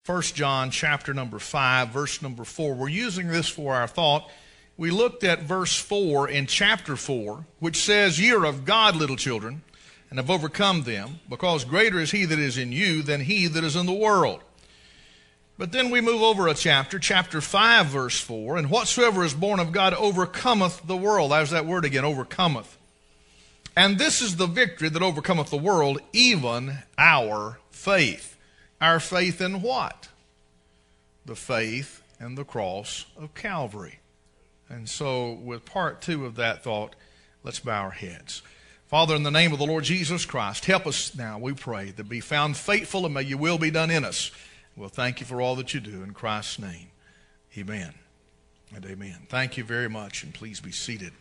1 John chapter number 5, verse number 4. We're using this for our thought. We looked at verse 4 in chapter 4, which says, "Ye are of God, little children, and have overcome them, because greater is he that is in you than he that is in the world." But then we move over a chapter 5, verse 4, "And whatsoever is born of God overcometh the world." There's that word again, overcometh. "And this is the victory that overcometh the world, even our faith." Our faith in what? The faith in the cross of Calvary. And so with part 2 of that thought, let's bow our heads. Father, in the name of the Lord Jesus Christ, help us now, we pray, to be found faithful, and may your will be done in us. We'll thank you for all that you do. In Christ's name, amen and amen. Thank you very much, and please be seated.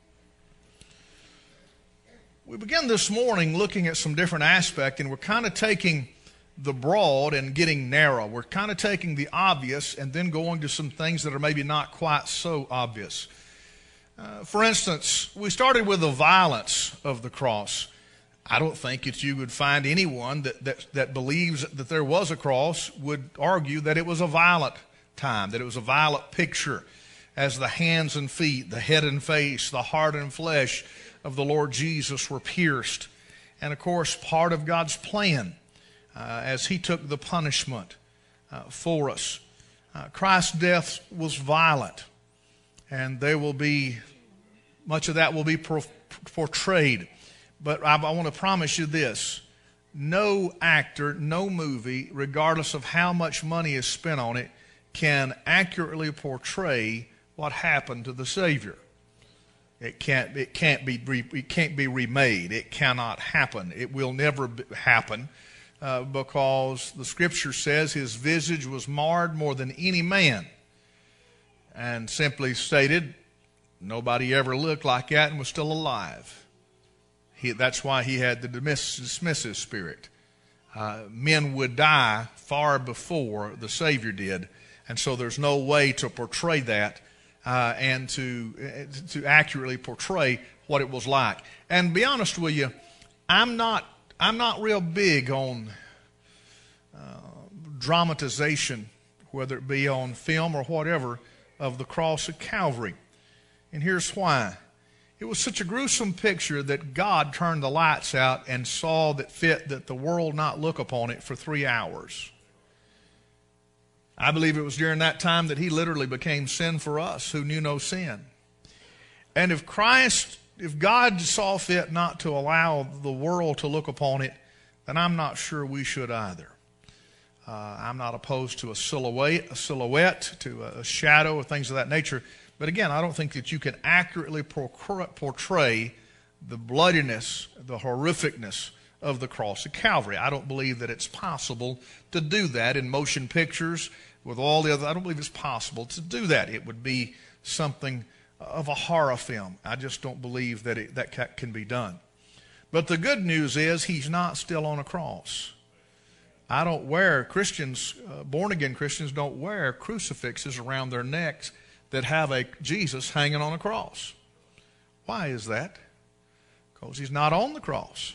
We begin this morning looking at some different aspects, and we're kind of taking the broad and getting narrow. We're kind of taking the obvious and then going to some things that are maybe not quite so obvious. For instance, we started with the violence of the cross. I don't think that you would find anyone that believes that there was a cross would argue that it was a violent time, that it was a violent picture, as the hands and feet, the head and face, the heart and flesh of the Lord Jesus were pierced. And of course, part of God's plan as he took the punishment for us. Christ's death was violent, and much of that will be portrayed. But I want to promise you this: no actor, no movie, regardless of how much money is spent on it, can accurately portray what happened to the Savior. It can't be remade. It cannot happen. It will never happen. Because the Scripture says his visage was marred more than any man. And simply stated, nobody ever looked like that and was still alive. That's why he had the dismissive spirit. Men would die far before the Savior did. And so there's no way to portray that and to accurately portray what it was like. And to be honest with you, I'm not real big on dramatization, whether it be on film or whatever, of the cross of Calvary. And here's why. It was such a gruesome picture that God turned the lights out and saw that fit that the world not look upon it for 3 hours. I believe it was during that time that he literally became sin for us who knew no sin. And if God saw fit not to allow the world to look upon it, then I'm not sure we should either. I'm not opposed to a silhouette, to a shadow, or things of that nature. But again, I don't think that you can accurately portray the bloodiness, the horrificness of the cross of Calvary. I don't believe that it's possible to do that in motion pictures with all the other. I don't believe it's possible to do that. It would be something of a horror film. I just don't believe that that can be done. But the good news is he's not still on a cross. Christians, born-again Christians don't wear crucifixes around their necks that have a Jesus hanging on a cross. Why is that? Because he's not on the cross.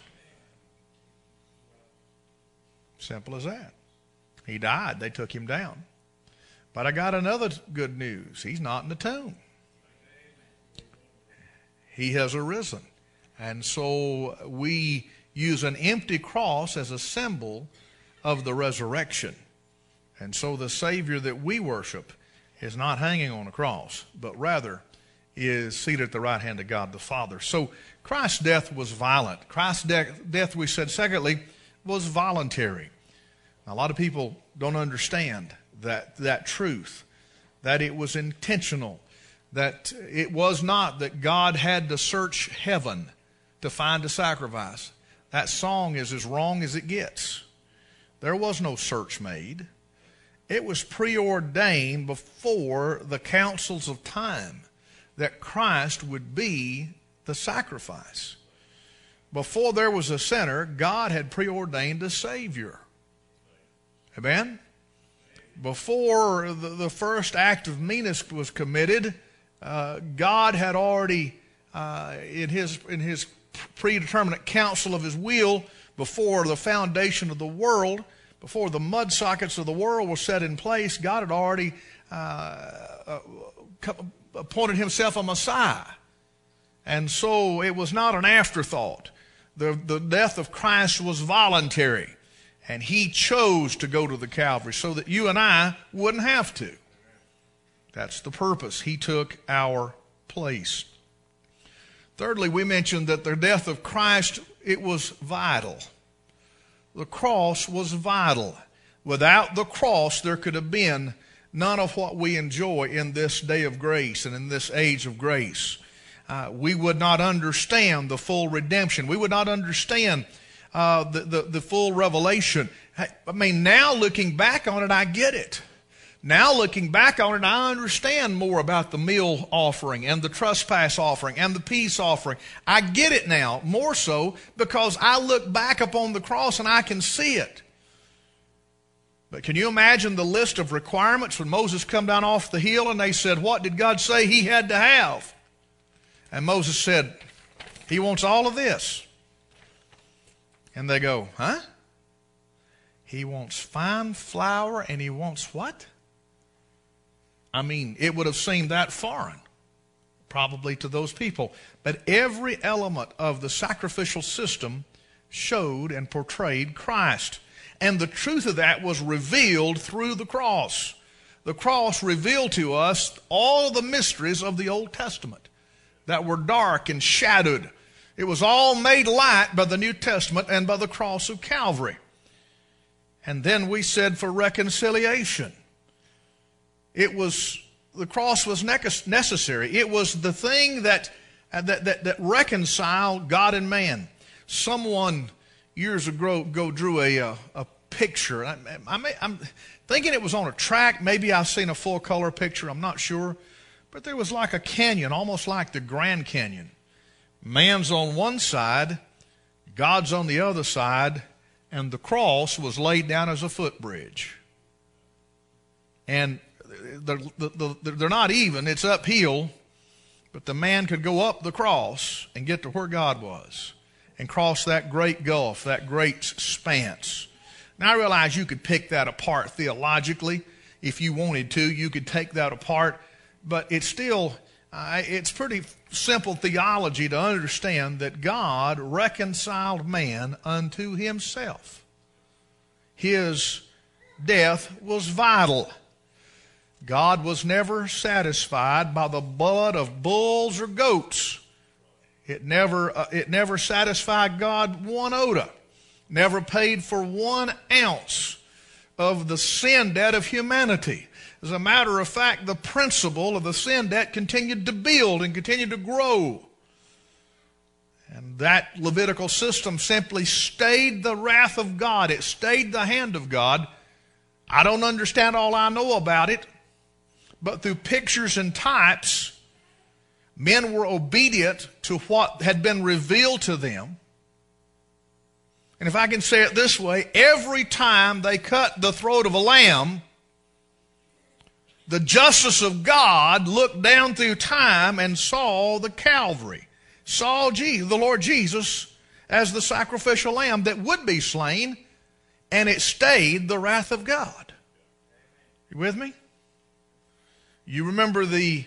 Simple as that. He died. They took him down. But I got another good news. He's not in the tomb. He has arisen. And so we use an empty cross as a symbol of the resurrection. And so the Savior that we worship is not hanging on a cross, but rather is seated at the right hand of God the Father. So Christ's death was violent. Christ's death, we said, secondly, was voluntary. Now, a lot of people don't understand that truth, that it was intentional, that it was not that God had to search heaven to find a sacrifice. That song is as wrong as it gets. There was no search made. It was preordained before the councils of time that Christ would be the sacrifice. Before there was a sinner, God had preordained a Savior. Amen? Before the first act of meanness was committed, God had already, in his predeterminate counsel of his will, before the foundation of the world, before the mud sockets of the world were set in place, God had already appointed himself a Messiah. And so it was not an afterthought. The death of Christ was voluntary. And he chose to go to the Calvary so that you and I wouldn't have to. That's the purpose. He took our place. Thirdly, we mentioned that the death of Christ, it was vital. The cross was vital. Without the cross, there could have been none of what we enjoy in this day of grace and in this age of grace. We would not understand the full redemption. We would not understand the full revelation. I mean, now looking back on it, I get it. Now looking back on it, I understand more about the meal offering and the trespass offering and the peace offering. I get it now, more so because I look back upon the cross and I can see it. But can you imagine the list of requirements when Moses come down off the hill and they said, what did God say he had to have? And Moses said, he wants all of this. And they go, huh? He wants fine flour and he wants what? I mean, it would have seemed that foreign, probably to those people. But every element of the sacrificial system showed and portrayed Christ. And the truth of that was revealed through the cross. The cross revealed to us all the mysteries of the Old Testament that were dark and shadowed. It was all made light by the New Testament and by the cross of Calvary. And then we said for reconciliation. The cross was necessary. It was the thing that reconciled God and man. Someone years ago drew a picture. I'm thinking it was on a track. Maybe I've seen a full color picture. I'm not sure. But there was like a canyon, almost like the Grand Canyon. Man's on one side, God's on the other side, and the cross was laid down as a footbridge. And they're not even, it's uphill, but the man could go up the cross and get to where God was and cross that great gulf, that great expanse. Now I realize you could pick that apart theologically. If you wanted to, you could take that apart, but it's still, it's pretty simple theology to understand that God reconciled man unto himself. His death was vital. God was never satisfied by the blood of bulls or goats. It never satisfied God one iota. Never paid for 1 ounce of the sin debt of humanity. As a matter of fact, the principle of the sin debt continued to build and continued to grow. And that Levitical system simply stayed the wrath of God. It stayed the hand of God. I don't understand all I know about it. But through pictures and types, men were obedient to what had been revealed to them. And if I can say it this way, every time they cut the throat of a lamb, the justice of God looked down through time and saw the Calvary, saw the Lord Jesus as the sacrificial lamb that would be slain, and it stayed the wrath of God. You with me? Do you remember the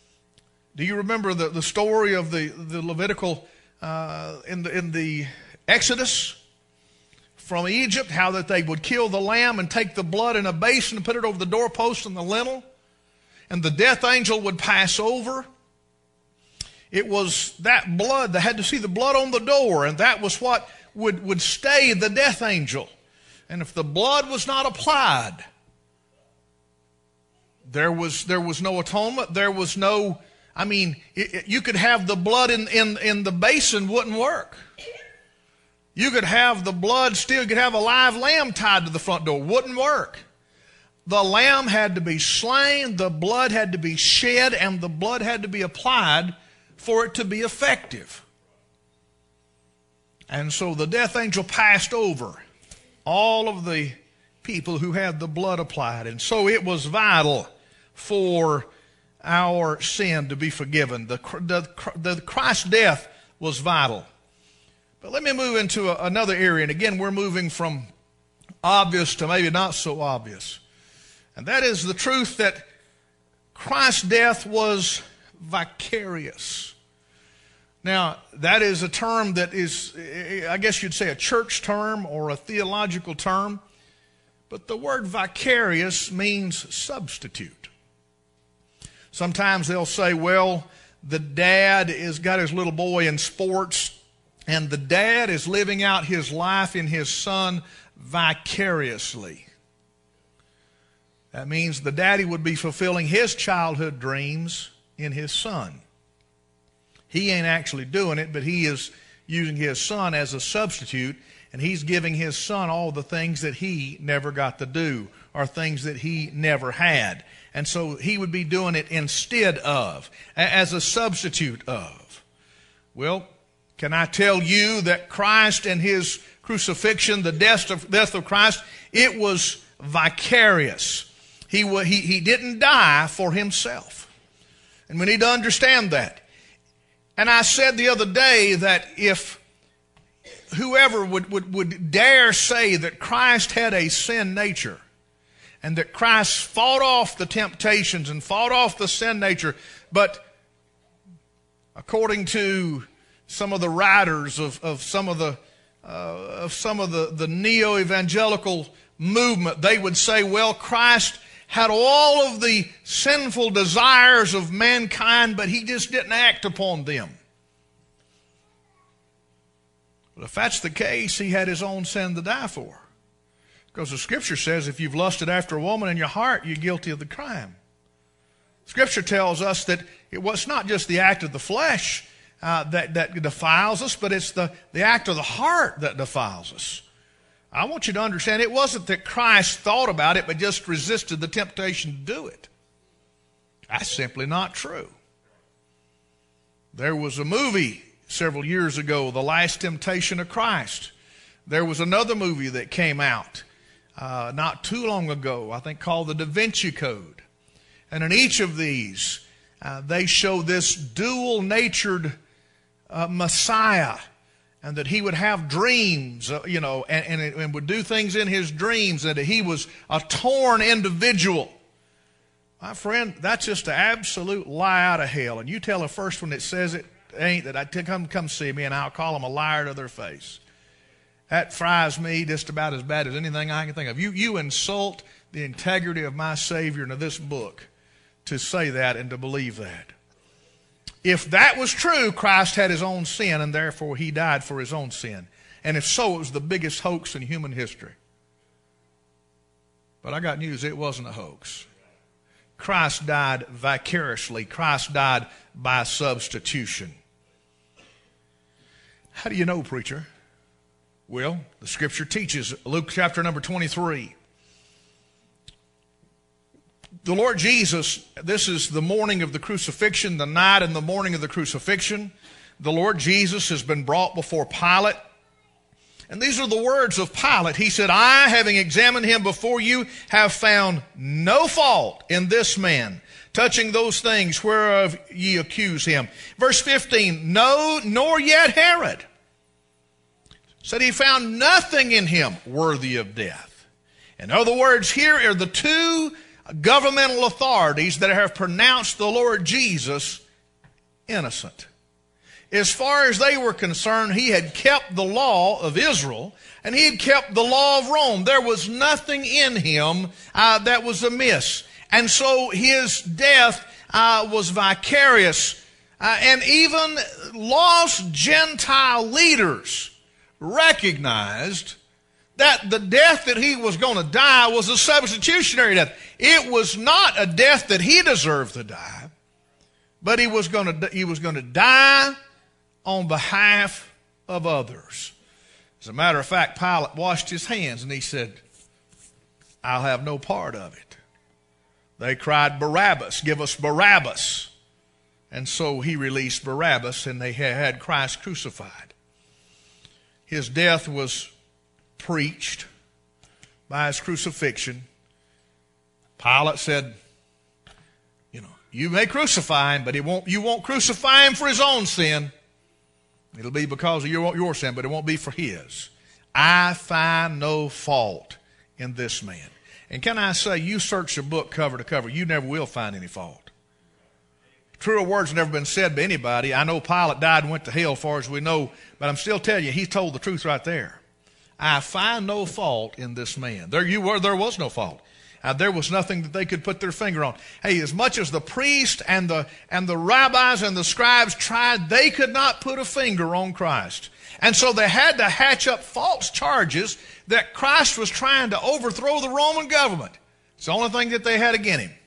story of the Levitical in the Exodus from Egypt, how that they would kill the lamb and take the blood in a basin and put it over the doorpost and the lintel, and the death angel would pass over? It was that blood, they had to see the blood on the door, and that was what would stay the death angel. And if the blood was not applied, there was no atonement. There was no, you could have the blood in the basin, wouldn't work. You could have the blood still, you could have a live lamb tied to the front door, wouldn't work. The lamb had to be slain, the blood had to be shed, and the blood had to be applied for it to be effective. And so the death angel passed over all of the people who had the blood applied. And so it was vital for our sin to be forgiven. The Christ's death was vital. But let me move into another area. And again, we're moving from obvious to maybe not so obvious. And that is the truth that Christ's death was vicarious. Now, that is a term that is, I guess you'd say, a church term or a theological term. But the word vicarious means substitute. Sometimes they'll say, well, the dad has got his little boy in sports, and the dad is living out his life in his son vicariously. That means the daddy would be fulfilling his childhood dreams in his son. He ain't actually doing it, but he is using his son as a substitute, and he's giving his son all the things that he never got to do, or things that he never had. And so he would be doing it instead of, as a substitute of. Well, can I tell you that Christ and his crucifixion, the death of Christ, it was vicarious. He didn't die for himself. And we need to understand that. And I said the other day that if whoever would dare say that Christ had a sin nature and that Christ fought off the temptations and fought off the sin nature, but according to some of the writers of some of the neo-evangelical movement, they would say, well, Christ had all of the sinful desires of mankind, but he just didn't act upon them. Well, if that's the case, he had his own sin to die for. Because the Scripture says if you've lusted after a woman in your heart, you're guilty of the crime. Scripture tells us that it was not just the act of the flesh that defiles us, but it's the act of the heart that defiles us. I want you to understand it wasn't that Christ thought about it but just resisted the temptation to do it. That's simply not true. There was a movie several years ago, The Last Temptation of Christ. There was another movie that came out not too long ago, I think called The Da Vinci Code. And in each of these, they show this dual-natured Messiah, and that he would have dreams, and would do things in his dreams, and that he was a torn individual. My friend, that's just an absolute lie out of hell. And you tell the first one that says it ain't, that I come see me, and I'll call them a liar to their face. That fries me just about as bad as anything I can think of. You insult the integrity of my Savior and of this book to say that and to believe that. If that was true, Christ had his own sin, and therefore he died for his own sin. And if so, it was the biggest hoax in human history. But I got news, it wasn't a hoax. Christ died vicariously. Christ died by substitution. How do you know, preacher? Well, the Scripture teaches, Luke chapter number 23. The Lord Jesus, this is the morning of the crucifixion, the night and the morning of the crucifixion. The Lord Jesus has been brought before Pilate. And these are the words of Pilate. He said, I, having examined him before you, have found no fault in this man, touching those things whereof ye accuse him. Verse 15, no, nor yet Herod. Said he found nothing in him worthy of death. In other words, here are the two governmental authorities that have pronounced the Lord Jesus innocent. As far as they were concerned, he had kept the law of Israel and he had kept the law of Rome. There was nothing in him that was amiss. And so his death was vicarious. And even lost Gentile leaders recognized that the death that he was going to die was a substitutionary death. It was not a death that he deserved to die, but he was going to die on behalf of others. As a matter of fact, Pilate washed his hands and he said, I'll have no part of it. They cried, Barabbas, give us Barabbas. And so he released Barabbas and they had Christ crucified. His death was preached by his crucifixion. Pilate said, you may crucify him, but you won't crucify him for his own sin. It'll be because of your sin, but it won't be for his. I find no fault. in this man. And can I say, you search the book cover to cover, you never will find any fault. Truer words have never been said by anybody. I know Pilate died and went to hell, as far as we know, but I'm still telling you, he told the truth right there. I find no fault in this man. There was no fault. There was nothing that they could put their finger on. Hey, as much as the priest and the rabbis and the scribes tried, they could not put a finger on Christ. And so they had to hatch up false charges that Christ was trying to overthrow the Roman government. It's the only thing that they had against him.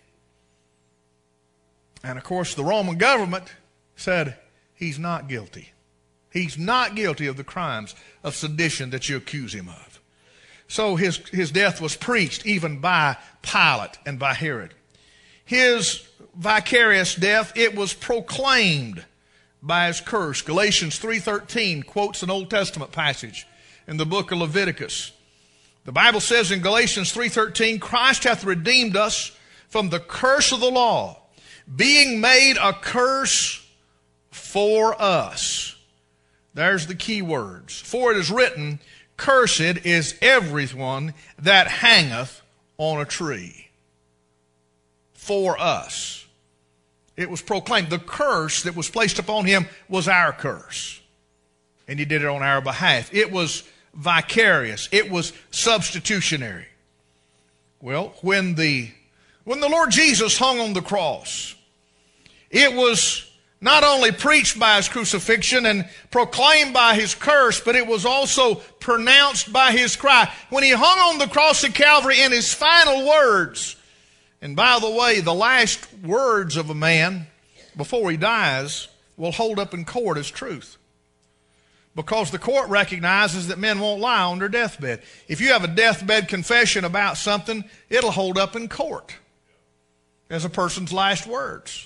And of course, the Roman government said, he's not guilty. He's not guilty of the crimes of sedition that you accuse him of. So his death was preached even by Pilate and by Herod. His vicarious death, it was proclaimed by his curse. Galatians 3:13 quotes an Old Testament passage in the book of Leviticus. The Bible says in Galatians 3:13, Christ hath redeemed us from the curse of the law, being made a curse for us. There's the key words. For it is written, cursed is everyone that hangeth on a tree. For us. It was proclaimed. The curse that was placed upon him was our curse. And he did it on our behalf. It was vicarious. It was substitutionary. Well, when the Lord Jesus hung on the cross, it was not only preached by his crucifixion and proclaimed by his curse, but it was also pronounced by his cry. When he hung on the cross of Calvary, in his final words, and by the way, the last words of a man before he dies will hold up in court as truth. Because the court recognizes that men won't lie on their deathbed. If you have a deathbed confession about something, it'll hold up in court as a person's last words.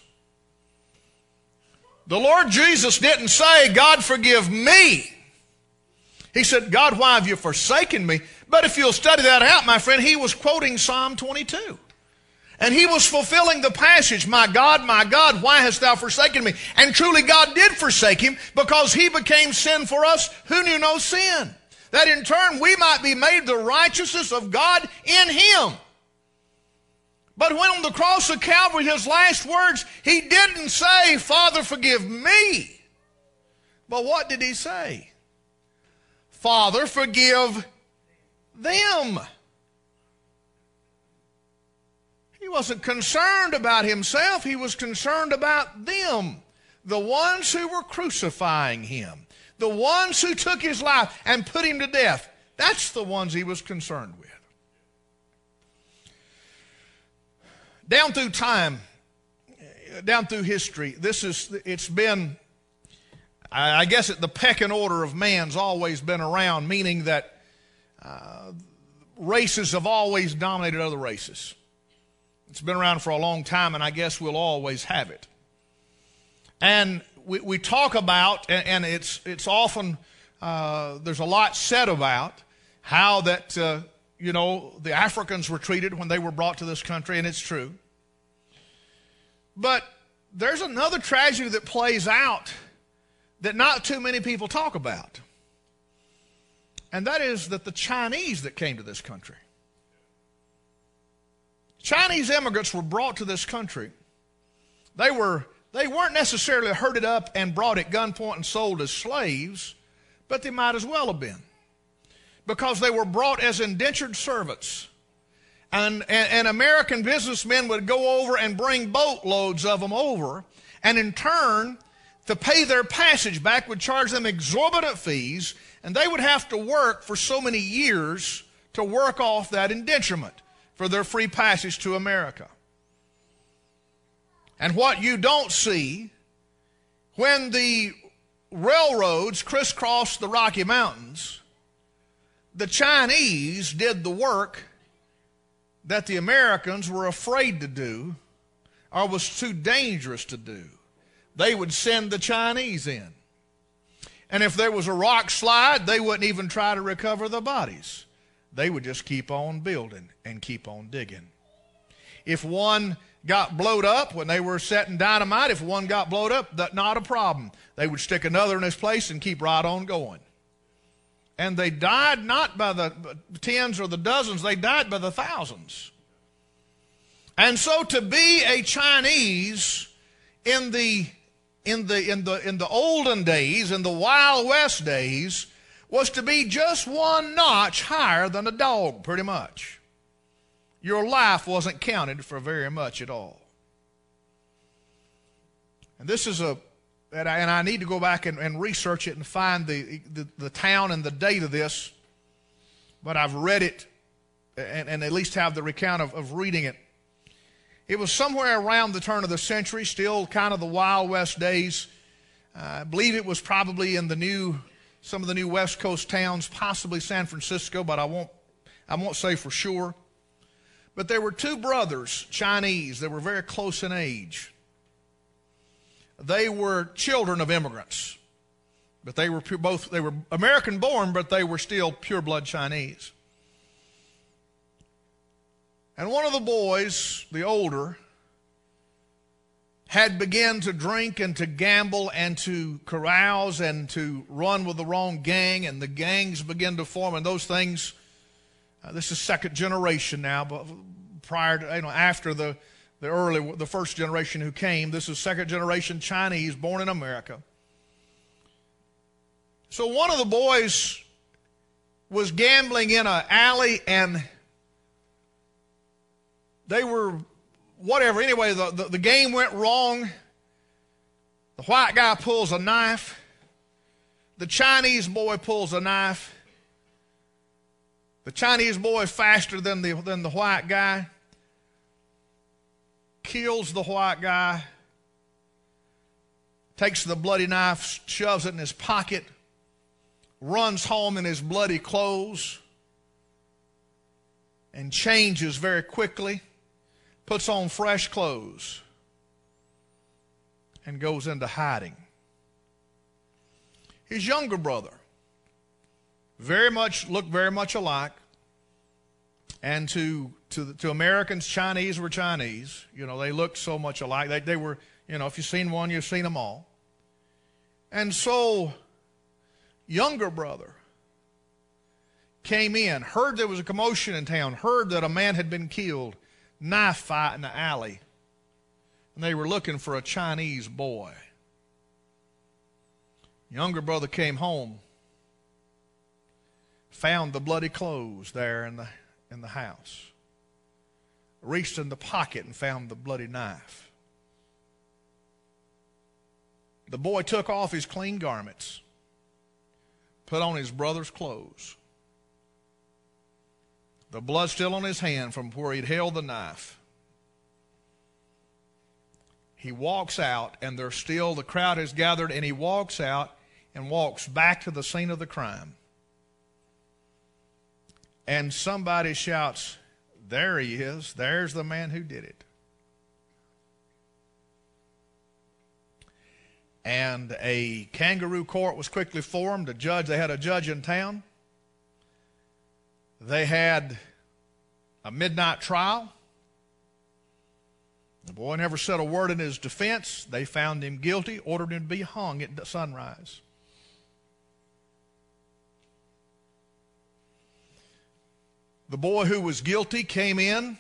The Lord Jesus didn't say, God, forgive me. He said, God, why have you forsaken me? But if you'll study that out, my friend, he was quoting Psalm 22. And he was fulfilling the passage, my God, why hast thou forsaken me? And truly God did forsake him because he became sin for us who knew no sin. That in turn we might be made the righteousness of God in him. But when on the cross of Calvary, his last words, he didn't say, Father, forgive me. But what did he say? Father, forgive them. He wasn't concerned about himself. He was concerned about them, the ones who were crucifying him, the ones who took his life and put him to death. That's the ones he was concerned with. Down through time, down through history, it's been, I guess the pecking order of man's always been around, meaning that races have always dominated other races. It's been around for a long time, and I guess we'll always have it. And we talk about, and it's often, there's a lot said about how that, the Africans were treated when they were brought to this country, and it's true. But there's another tragedy that plays out that not too many people talk about. And that is that the Chinese that came to this country, Chinese immigrants were brought to this country. They weren't necessarily herded up and brought at gunpoint and sold as slaves, but they might as well have been. Because they were brought as indentured servants. And American businessmen would go over and bring boatloads of them over, and in turn, to pay their passage back, would charge them exorbitant fees, and they would have to work for so many years to work off that indenturement for their free passage to America. And what you don't see, when the railroads crisscrossed the Rocky Mountains, the Chinese did the work that the Americans were afraid to do or was too dangerous to do. They would send the Chinese in. And if there was a rock slide, they wouldn't even try to recover the bodies. They would just keep on building and keep on digging. If one got blowed up when they were setting dynamite, if one got blowed up, not a problem. They would stick another in its place and keep right on going. And they died not by the tens or the dozens, they died by the thousands. And so to be a Chinese in the olden days, in the Wild West days, was to be just one notch higher than a dog, pretty much. Your life wasn't counted for very much at all. And this is and I need to go back and research it and find the town and the date of this, but I've read it and at least have the recount of reading it. It was somewhere around the turn of the century, still kind of the Wild West days. I believe it was probably in some of the new West Coast towns, possibly San Francisco, but I won't say for sure. But there were two brothers, Chinese, that were very close in age. They were children of immigrants, but they were American born, but they were still pure blood Chinese. And one of the boys, the older, had begun to drink and to gamble and to carouse and to run with the wrong gang, and the gangs began to form, and those things, this is second generation now, but prior to, after the first generation who came, this is second generation Chinese born in America. So one of the boys was gambling in an alley, and they were whatever. Anyway, the game went wrong. The white guy pulls a knife. The Chinese boy pulls a knife. The Chinese boy is faster than the white guy. Kills the white guy. Takes the bloody knife, shoves it in his pocket. Runs home in his bloody clothes. And changes very quickly. Puts on fresh clothes and goes into hiding. His younger brother looked very much alike, and to Americans, Chinese were Chinese. They looked so much alike. They were, if you've seen one, you've seen them all. And so, younger brother came in, heard there was a commotion in town, heard that a man had been killed. Knife fight in the alley, and they were looking for a Chinese boy. Younger brother came home, found the bloody clothes there in the house, reached in the pocket and found the bloody knife. The boy took off his clean garments, put on his brother's clothes. The blood still on his hand from where he'd held the knife. He walks out, and the crowd has gathered, and he walks out and walks back to the scene of the crime. And somebody shouts, "There he is. There's the man who did it." And a kangaroo court was quickly formed. They had a judge in town. They had a midnight trial. The boy never said a word in his defense. They found him guilty, ordered him to be hung at sunrise. The boy who was guilty came in,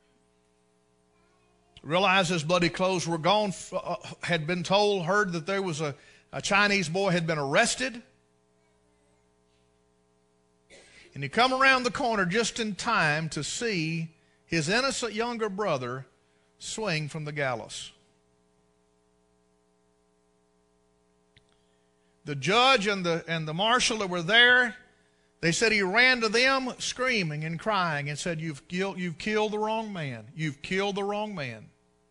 realized his bloody clothes were gone, had been told, heard that there was a Chinese boy had been arrested. And he come around the corner just in time to see his innocent younger brother swing from the gallows. The judge and the marshal that were there, they said he ran to them screaming and crying and said, You've killed the wrong man. You've killed the wrong man.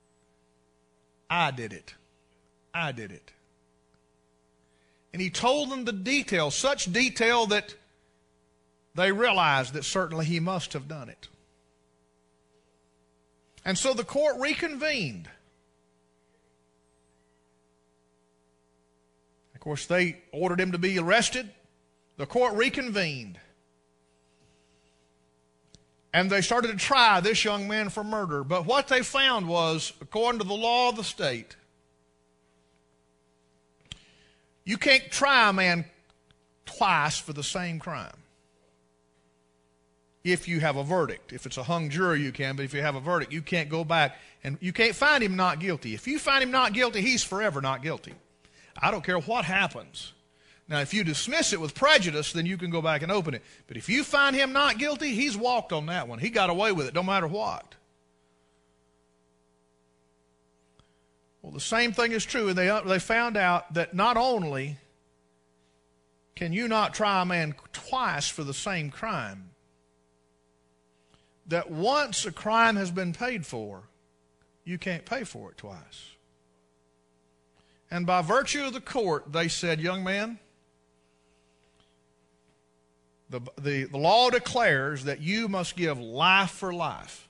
I did it. I did it. And he told them the detail, such detail that they realized that certainly he must have done it. And so the court reconvened. Of course, they ordered him to be arrested. The court reconvened. And they started to try this young man for murder. But what they found was, according to the law of the state, you can't try a man twice for the same crime. If you have a verdict. If it's a hung jury, you can, but if you have a verdict, you can't go back and you can't find him not guilty. If you find him not guilty, he's forever not guilty. I don't care what happens. Now, if you dismiss it with prejudice, then you can go back and open it. But if you find him not guilty, he's walked on that one. He got away with it, no matter what. Well, the same thing is true, and they found out that not only can you not try a man twice for the same crime, that once a crime has been paid for, you can't pay for it twice. And by virtue of the court, they said, young man, the law declares that you must give life for life.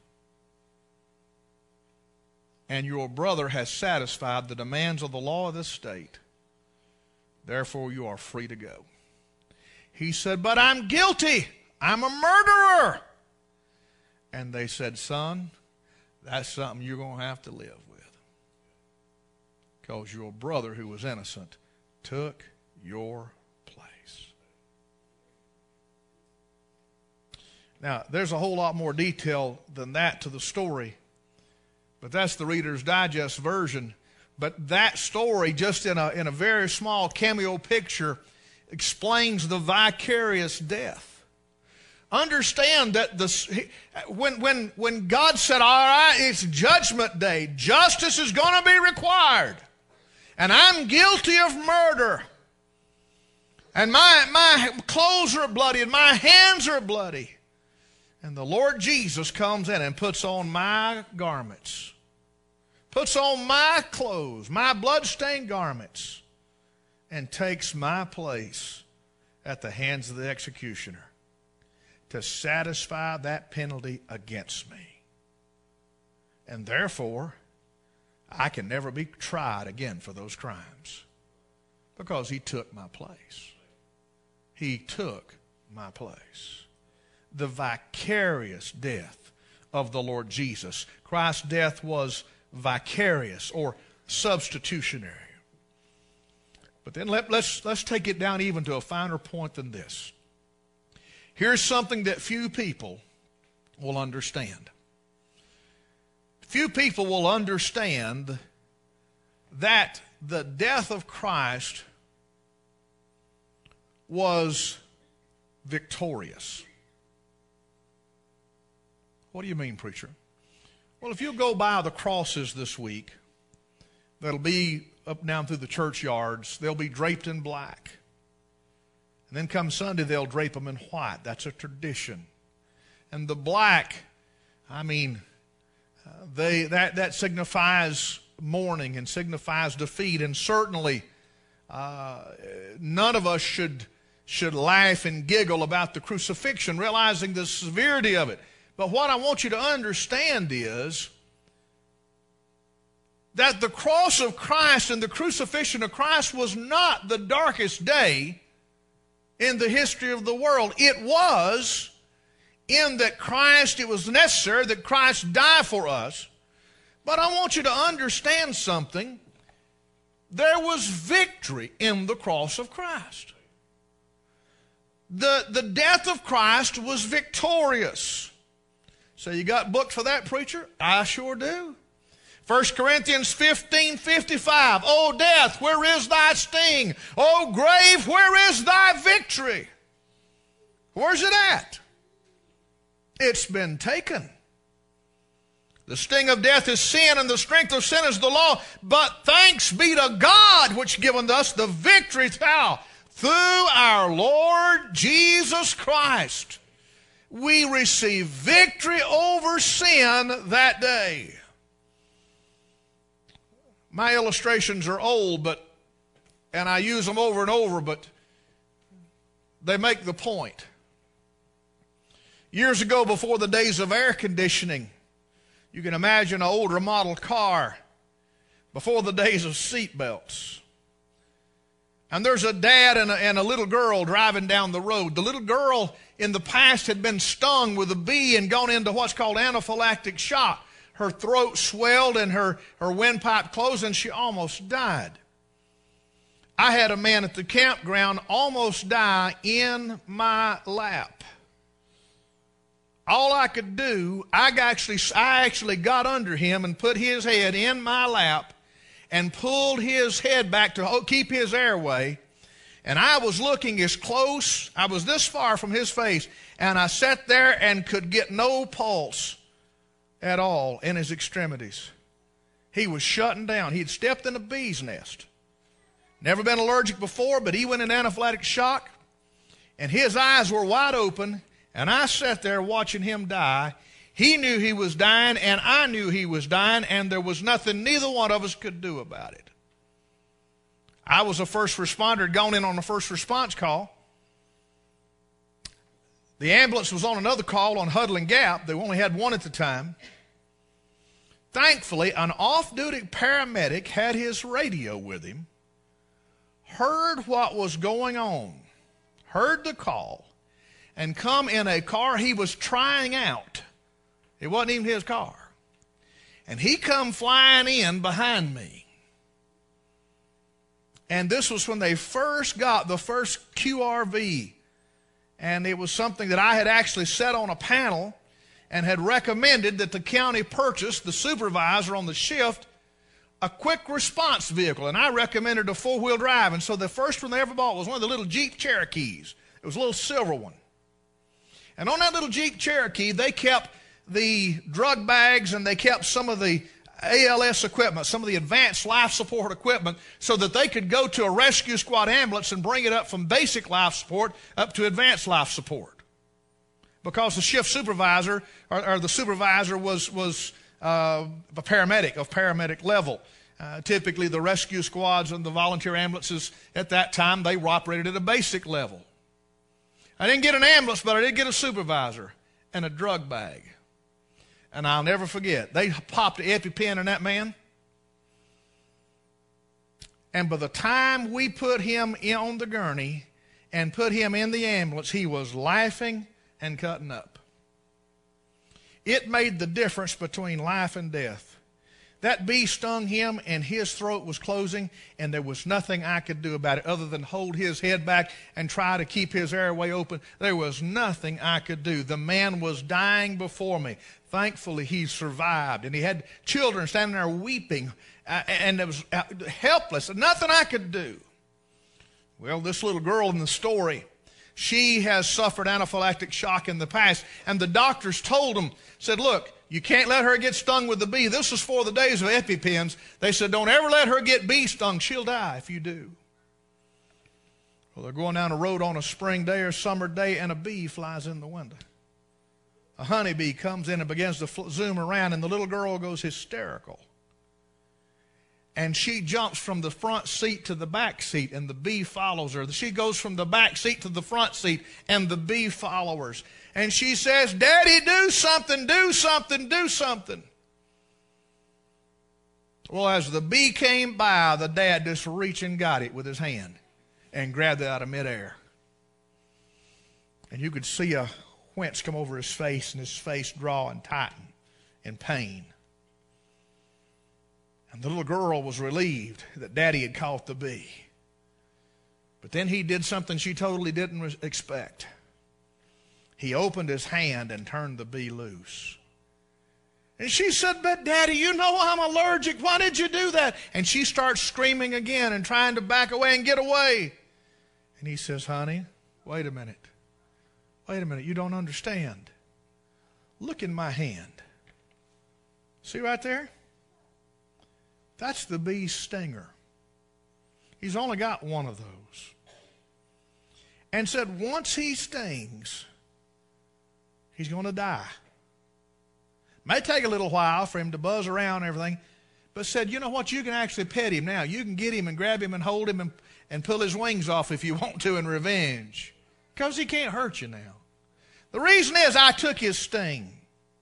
And your brother has satisfied the demands of the law of this state. Therefore, you are free to go. He said, but I'm guilty. I'm a murderer. And they said, son, that's something you're going to have to live with. Because your brother who was innocent took your place. Now, there's a whole lot more detail than that to the story. But that's the Reader's Digest version. But that story, just in a very small cameo picture, explains the vicarious death. Understand that when God said, all right, it's judgment day, justice is going to be required. And I'm guilty of murder. And my clothes are bloody and my hands are bloody. And the Lord Jesus comes in and puts on my garments. Puts on my clothes, my blood-stained garments. And takes my place at the hands of the executioner to satisfy that penalty against me. And therefore, I can never be tried again for those crimes because he took my place. He took my place. The vicarious death of the Lord Jesus. Christ's death was vicarious or substitutionary. But then let's take it down even to a finer point than this. Here's something that few people will understand. Few people will understand that the death of Christ was victorious. What do you mean, preacher? Well, if you go by the crosses this week, that'll be up and down through the churchyards, they'll be draped in black. And then come Sunday, they'll drape them in white. That's a tradition. And the black, that signifies mourning and signifies defeat. And certainly, none of us should laugh and giggle about the crucifixion, realizing the severity of it. But what I want you to understand is that the cross of Christ and the crucifixion of Christ was not the darkest day in the history of the world. It was in that Christ, it was necessary that Christ die for us. But I want you to understand something. There was victory in the cross of Christ. The death of Christ was victorious. So you got booked for that, preacher? I sure do. 1 Corinthians 15:55. O death, where is thy sting? O grave, where is thy victory? Where's it at? It's been taken. The sting of death is sin, and the strength of sin is the law. But thanks be to God, which giveth us the victory through our Lord Jesus Christ. We receive victory over sin that day. My illustrations are old, and I use them over and over, but they make the point. Years ago, before the days of air conditioning, you can imagine an older model car, before the days of seat belts. And there's a dad and a little girl driving down the road. The little girl in the past had been stung with a bee and gone into what's called anaphylactic shock. Her throat swelled and her windpipe closed, and she almost died. I had a man at the campground almost die in my lap. All I could do, I actually got under him and put his head in my lap and pulled his head back to keep his airway. And I was looking as close, I was this far from his face, and I sat there and could get no pulse at all in his extremities. He was shutting down. He'd stepped in a bee's nest. Never been allergic before, but he went in anaphylactic shock, and his eyes were wide open, and I sat there watching him die. He knew he was dying, and I knew he was dying, and there was nothing neither one of us could do about it. I was a first responder, had gone in on a first response call. The ambulance was on another call on Huddling Gap. They only had one at the time. Thankfully, an off-duty paramedic had his radio with him, heard what was going on, heard the call, and come in a car he was trying out. It wasn't even his car. And he come flying in behind me. And this was when they first got the first QRV. And it was something that I had actually set on a panel and had recommended that the county purchase, the supervisor on the shift, a quick response vehicle. And I recommended a four-wheel drive. And so the first one they ever bought was one of the little Jeep Cherokees. It was a little silver one. And on that little Jeep Cherokee, they kept the drug bags and they kept some of the ALS equipment, some of the advanced life support equipment, so that they could go to a rescue squad ambulance and bring it up from basic life support up to advanced life support. Because the shift supervisor or the supervisor was a paramedic of paramedic level. Typically the rescue squads and the volunteer ambulances at that time, they operated at a basic level. I didn't get an ambulance, but I did get a supervisor and a drug bag. And I'll never forget, they popped the EpiPen in that man. And by the time we put him on the gurney and put him in the ambulance, he was laughing and cutting up. It made the difference between life and death. That bee stung him and his throat was closing, and there was nothing I could do about it other than hold his head back and try to keep his airway open. There was nothing I could do. The man was dying before me. Thankfully, he survived, and he had children standing there weeping, and it was helpless. Nothing I could do. Well, this little girl in the story, she has suffered anaphylactic shock in the past, and the doctors told them, said, look, you can't let her get stung with the bee. This was for the days of EpiPens. They said, don't ever let her get bee stung. She'll die if you do. Well, they're going down the road on a spring day or summer day, and a bee flies in the window. A honeybee comes in and begins to zoom around, and the little girl goes hysterical. And she jumps from the front seat to the back seat, and the bee follows her. She goes from the back seat to the front seat, and the bee follows her. And she says, Daddy, do something, do something, do something. Well, as the bee came by, the dad just reached and got it with his hand and grabbed it out of midair. And you could see a wince come over his face, and his face draw and tighten in pain. And the little girl was relieved that Daddy had caught the bee. But then he did something she totally didn't expect. He opened his hand and turned the bee loose. And she said, but Daddy, you know I'm allergic. Why did you do that? And she starts screaming again and trying to back away and get away. And he says, honey, wait a minute. Wait a minute, you don't understand. Look in my hand. See right there? That's the bee's stinger. He's only got one of those. And said once he stings, he's going to die. May take a little while for him to buzz around and everything, but said, you know what, you can actually pet him now. You can get him and grab him and hold him and pull his wings off if you want to in revenge, because he can't hurt you now. The reason is I took his sting.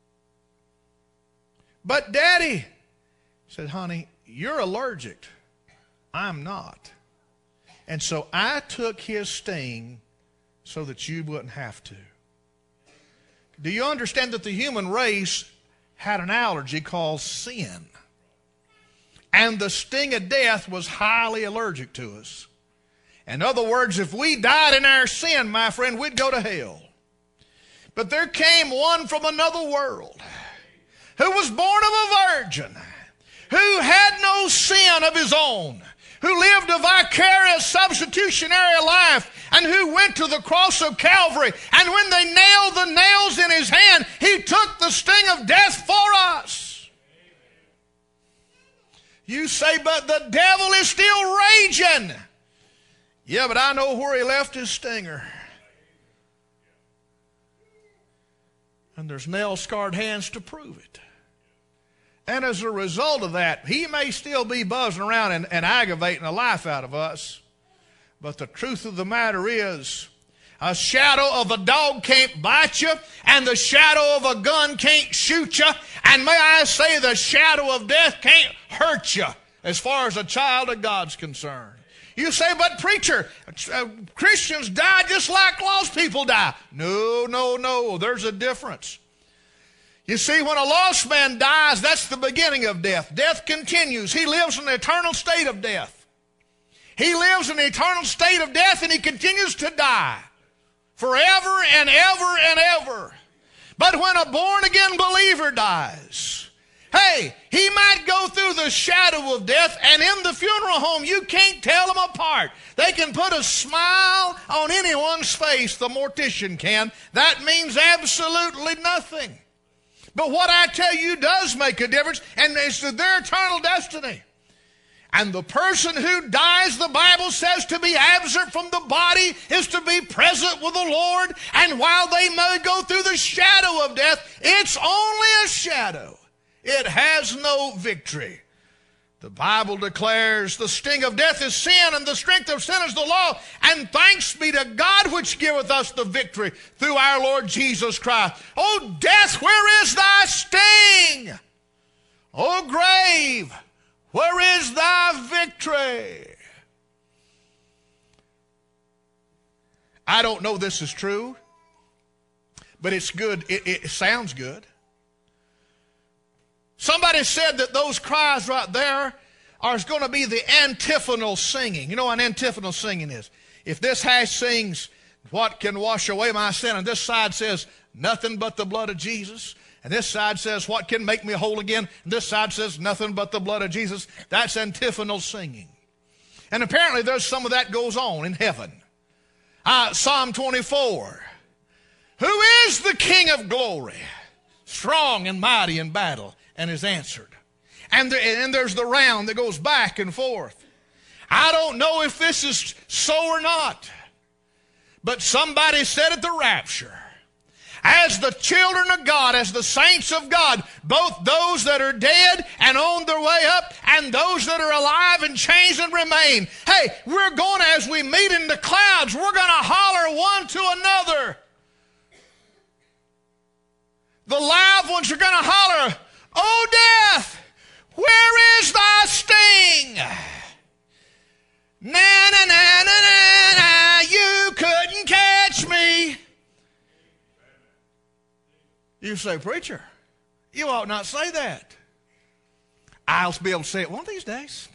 But Daddy said, honey, you're allergic. I'm not. And so I took his sting so that you wouldn't have to. Do you understand that the human race had an allergy called sin? And the sting of death was highly allergic to us. In other words, if we died in our sin, my friend, we'd go to hell. But there came one from another world who was born of a virgin, who had no sin of his own, who lived a vicarious substitutionary life, and who went to the cross of Calvary. And when they nailed the nails in his hand, he took the sting of death for us. You say, but the devil is still raging. Yeah, but I know where he left his stinger. And there's nail-scarred hands to prove it. And as a result of that, he may still be buzzing around and aggravating the life out of us. But the truth of the matter is, a shadow of a dog can't bite you, and the shadow of a gun can't shoot you, and may I say the shadow of death can't hurt you as far as a child of God's concerned. You say, but preacher, Christians die just like lost people die. No, there's a difference. You see, when a lost man dies, that's the beginning of death. Death continues. He lives in the eternal state of death. He lives in the eternal state of death, and he continues to die forever and ever and ever. But when a born-again believer dies, hey, he might go through the shadow of death, and in the funeral home, you can't tell them apart. They can put a smile on anyone's face, the mortician can. That means absolutely nothing. But what I tell you does make a difference, and it's their eternal destiny. And the person who dies, the Bible says, to be absent from the body is to be present with the Lord. And while they may go through the shadow of death, it's only a shadow. It has no victory. The Bible declares the sting of death is sin, and the strength of sin is the law. And thanks be to God which giveth us the victory through our Lord Jesus Christ. O death, where is thy sting? O grave, where is thy victory? I don't know this is true, but it's good. It sounds good. Somebody said that those cries right there are going to be the antiphonal singing. You know what antiphonal singing is? If this hash sings, what can wash away my sin? And this side says, nothing but the blood of Jesus. And this side says, what can make me whole again? And this side says, nothing but the blood of Jesus. That's antiphonal singing. And apparently there's some of that goes on in heaven. Psalm 24. Who is the King of glory? Strong and mighty in battle, and is answered. And there's the round that goes back and forth. I don't know if this is so or not, but somebody said at the rapture, as the children of God, as the saints of God, both those that are dead and on their way up, and those that are alive and changed and remain, hey, we're going to, as we meet in the clouds, we're going to holler one to another. The live ones are going to holler, "O death, where is thy sting? Na na na na na na, you couldn't catch me." You say, preacher, you ought not say that. I'll be able to say it one of these days.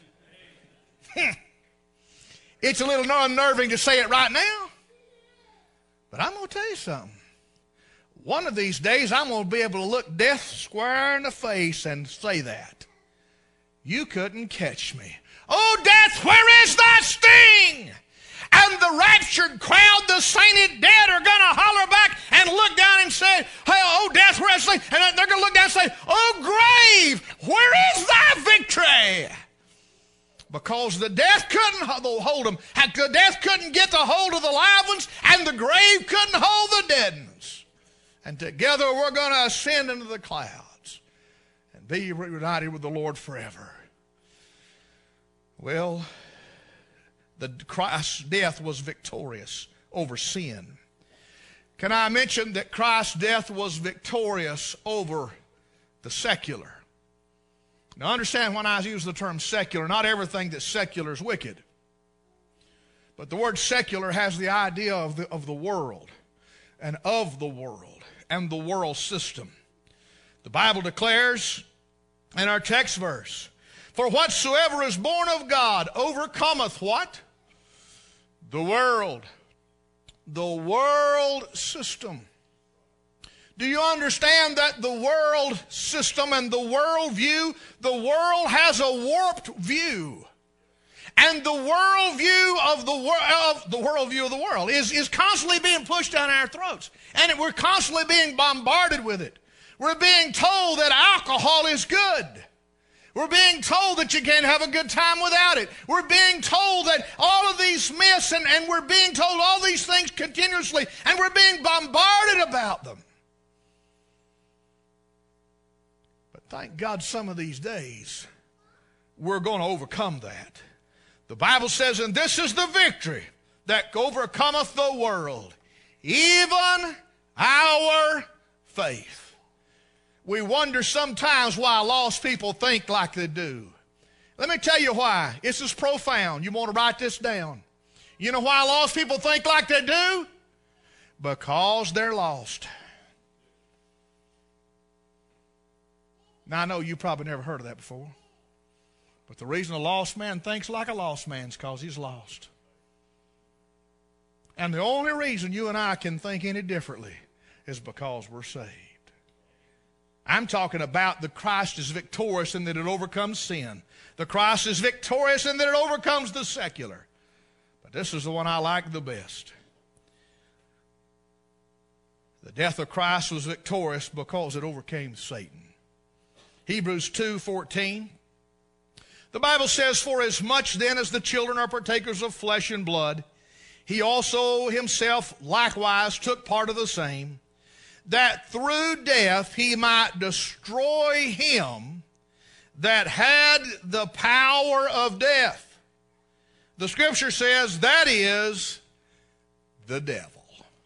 It's a little unnerving to say it right now, but I'm going to tell you something. One of these days, I'm going to be able to look death square in the face and say that. You couldn't catch me. Oh, death, where is thy sting? And the raptured crowd, the sainted dead, are going to holler back and look down and say, hey, oh, death, where is thy sting? And they're going to look down and say, oh, grave, where is thy victory? Because the death couldn't hold them. The death couldn't get the hold of the live ones, and the grave couldn't hold the dead ones. And together we're going to ascend into the clouds and be united with the Lord forever. Well, Christ's death was victorious over sin. Can I mention that Christ's death was victorious over the secular? Now understand, when I use the term secular, not everything that's secular is wicked. But the word secular has the idea of the world and of the world and the world system. The Bible declares in our text verse, for whatsoever is born of God overcometh what? The world. The world system. Do you understand that the world system and the world view, the world has a warped view. And the worldview of the world is constantly being pushed down our throats. And we're constantly being bombarded with it. We're being told that alcohol is good. We're being told that you can't have a good time without it. We're being told that all of these myths, and we're being told all these things continuously, and we're being bombarded about them. But thank God some of these days we're going to overcome that. The Bible says, and this is the victory that overcometh the world, even our faith. We wonder sometimes why lost people think like they do. Let me tell you why. This is profound. You want to write this down. You know why lost people think like they do? Because they're lost. Now, I know you probably never heard of that before. But the reason a lost man thinks like a lost man is because he's lost. And the only reason you and I can think any differently is because we're saved. I'm talking about the Christ is victorious in that it overcomes sin. The Christ is victorious in that it overcomes the secular. But this is the one I like the best. The death of Christ was victorious because it overcame Satan. Hebrews 2:14. The Bible says, for as much then as the children are partakers of flesh and blood, he also himself likewise took part of the same, that through death he might destroy him that had the power of death. The scripture says that is the devil.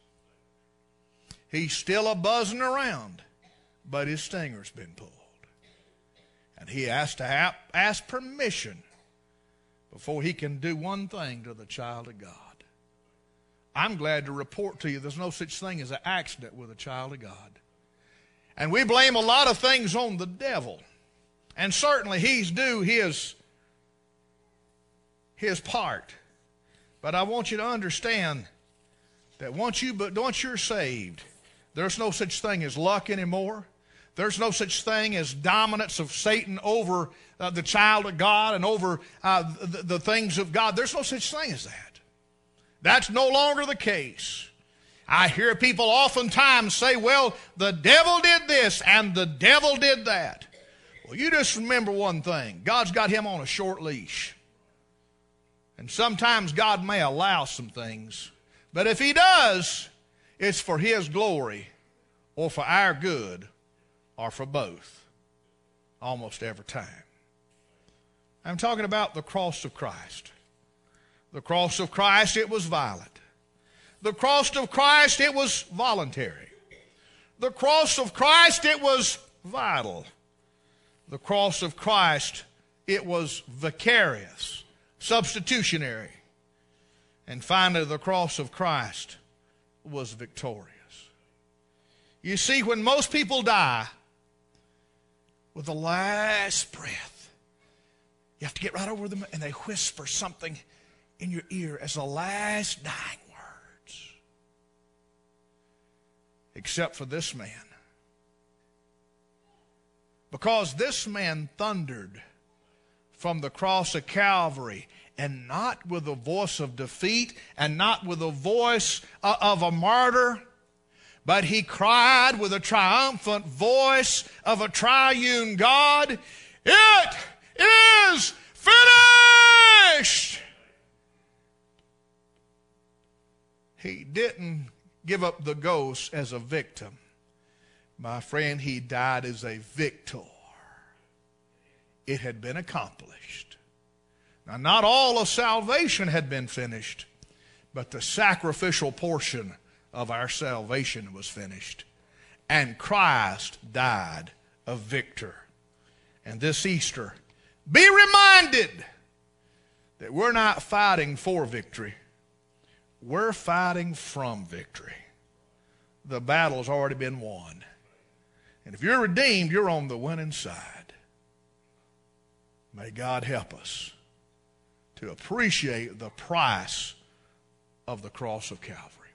He's still a-buzzing around, but his stinger's been pulled. And he has to ask permission before he can do one thing to the child of God. I'm glad to report to you there's no such thing as an accident with a child of God. And we blame a lot of things on the devil. And certainly he's due his part. But I want you to understand that once you're saved, there's no such thing as luck anymore. There's no such thing as dominance of Satan over the child of God and over the things of God. There's no such thing as that. That's no longer the case. I hear people oftentimes say, well, the devil did this and the devil did that. Well, you just remember one thing. God's got him on a short leash. And sometimes God may allow some things. But if he does, it's for his glory or for our good or for both. Almost every time. I'm talking about the cross of Christ. The cross of Christ, it was violent. The cross of Christ, it was voluntary. The cross of Christ, it was vital. The cross of Christ, it was vicarious, substitutionary. And finally, the cross of Christ was victorious. You see, when most people die, with the last breath, you have to get right over them and they whisper something in your ear as the last dying words. Except for this man. Because this man thundered from the cross of Calvary, and not with a voice of defeat and not with a voice of a martyr, but he cried with a triumphant voice of a triune God, "It is finished!" He didn't give up the ghost as a victim. My friend, he died as a victor. It had been accomplished. Now, not all of salvation had been finished, but the sacrificial portion of our salvation was finished. And Christ died a victor. And this Easter, be reminded that we're not fighting for victory. We're fighting from victory. The battle's already been won. And if you're redeemed, you're on the winning side. May God help us to appreciate the price of the cross of Calvary.